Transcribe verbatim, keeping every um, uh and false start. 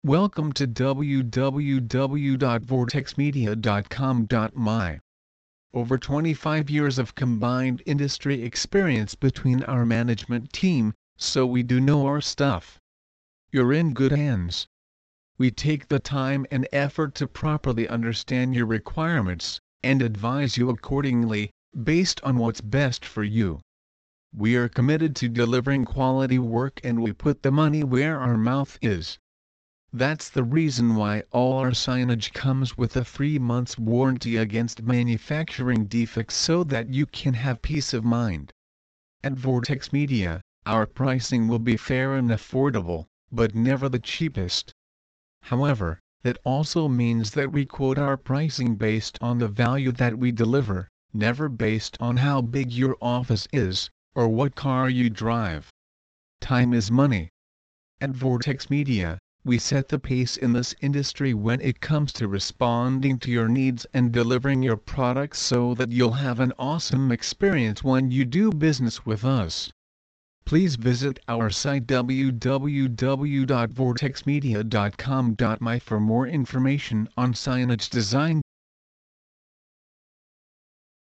Welcome to w w w dot vortex media dot com dot m y. Over twenty-five years of combined industry experience between our management team, so we do know our stuff. You're in good hands. We take the time and effort to properly understand your requirements, and advise you accordingly, based on what's best for you. We are committed to delivering quality work, and we put the money where our mouth is. That's the reason why all our signage comes with a three months warranty against manufacturing defects, so that you can have peace of mind. At Vortex Media, our pricing will be fair and affordable, but never the cheapest. However, that also means that we quote our pricing based on the value that we deliver, never based on how big your office is, or what car you drive. Time is money. At Vortex Media, we set the pace in this industry when it comes to responding to your needs and delivering your products so that you'll have an awesome experience when you do business with us. Please visit our site w w w dot vortex media dot com dot m y for more information on signage design,